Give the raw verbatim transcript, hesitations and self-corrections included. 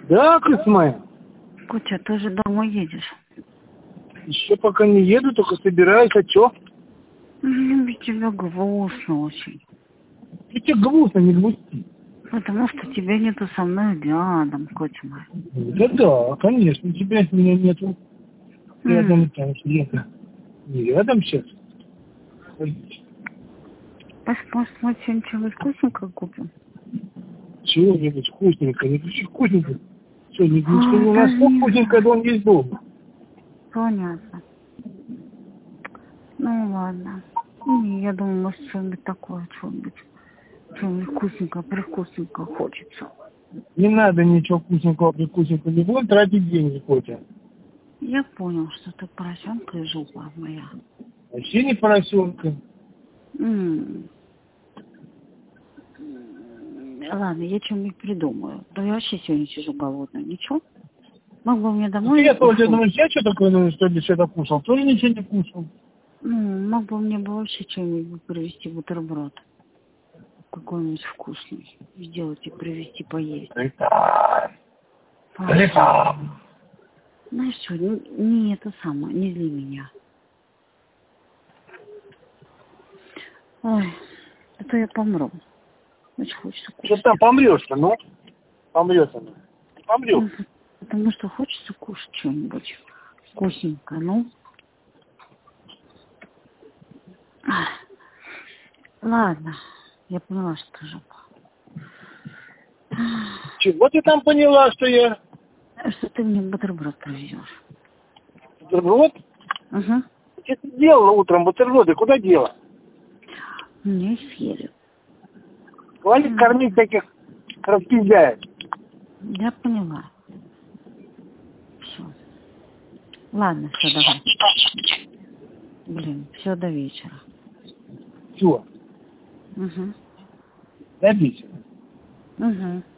Да, крыса моя. Котя, ты же домой едешь? Еще пока не еду, только собираюсь, а чё? Мне тебя грустно очень. И тебе грустно, не грусти. Потому что тебя нету со мной рядом, Котя мой. Да, да, конечно, тебя меня нету рядом, М. там, где-то. Не рядом сейчас. Посмотрим, что-нибудь вкусненькое купим. Чего-нибудь вкусненькое, не хочу вкусненькое. Что, не, не, Ой, у да нас не вкусненькое, знаю. дом есть дома. Понятно. Ну ладно. Не, я думаю, может, что-нибудь такое, что-нибудь. Что-нибудь вкусненькое, привкусненькое хочется. Не надо ничего вкусненького, прикусненького, не будем тратить деньги, Котя. Я понял, что ты поросенка и жопа моя. Вообще не поросенка. М. Ладно, я что-нибудь придумаю. Да я вообще сегодня сижу голодная. Ничего? Мог бы мне домой... Я тоже фу, думаю, я что такое, ну, что ли, что-то кушал? Тоже ничего не кушал. Ну, мог бы мне бы вообще что-нибудь привезти, бутерброд. Какой-нибудь вкусный. Сделать и привезти поесть. Летам. Ой, Летам. знаешь что, не, не это самое, не зли меня. Ой, а то я помру. Очень хочется Что кушать. там помрешь-то, ну? Помрешь она. Помрешь. Ну, потому что хочется кушать что-нибудь вкусненькое, ну. Ах, ладно, я поняла, что жопа. Чего ты там поняла, что я Что ты мне бутерброд привезешь? бутерброд? Угу. Что ты делала утром бутерброды? Куда дела? Мне съели. Хватит кормить таких распиздяев. Я поняла. Все. Ладно, все, давай. Блин, все до вечера. Все, Угу. добейся. Угу.